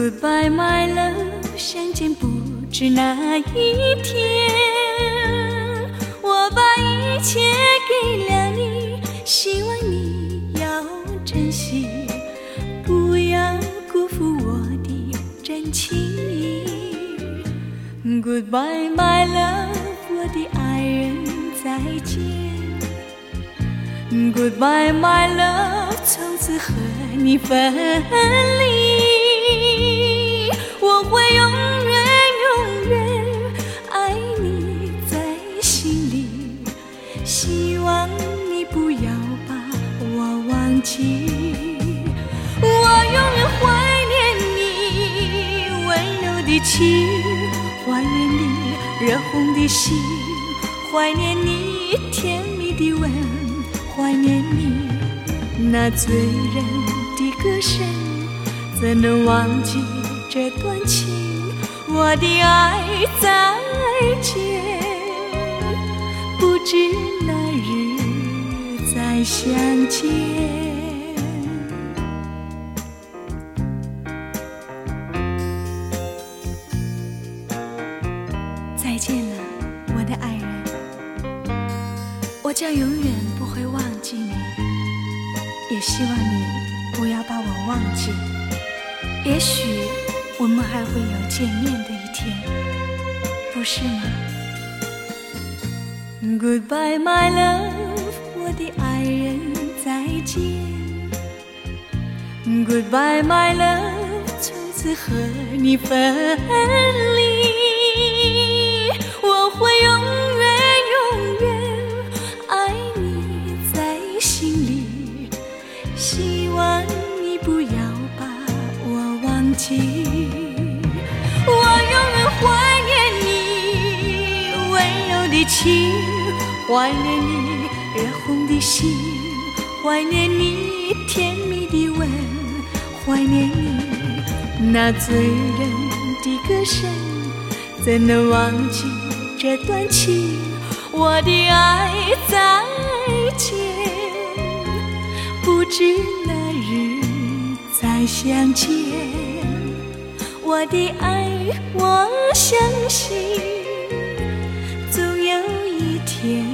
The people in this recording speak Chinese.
Goodbye my love， 相见不知哪一天，我把一切给了你，希望你要珍惜，不要辜负我的真情。Goodbye my love， 我的爱人再见。Goodbye my love， 从此和你分离，我会永远永远爱你在心里，希望你不要把我忘记。我永远怀念你温柔的情，怀念你热红的心，怀念你甜蜜的吻，怀念你那醉人的歌声，怎能忘记这段情？我的爱再见，不知哪日再相见。再见了，我的爱人，我将永远不会忘记你，也希望你不要把我忘记。也许我们还会有见面的一天，不是吗？ Goodbye my love， 我的爱人再见。Goodbye my love， 从此和你分离，我会永远永远爱你在心里，希望你不要把我忘记。我永远怀念你温柔的情，怀念你热红的心，怀念你甜蜜的吻，怀念你那醉人的歌声，怎能忘记这段情？我的爱再见，不知哪日再相见。我的爱，我相信总有一天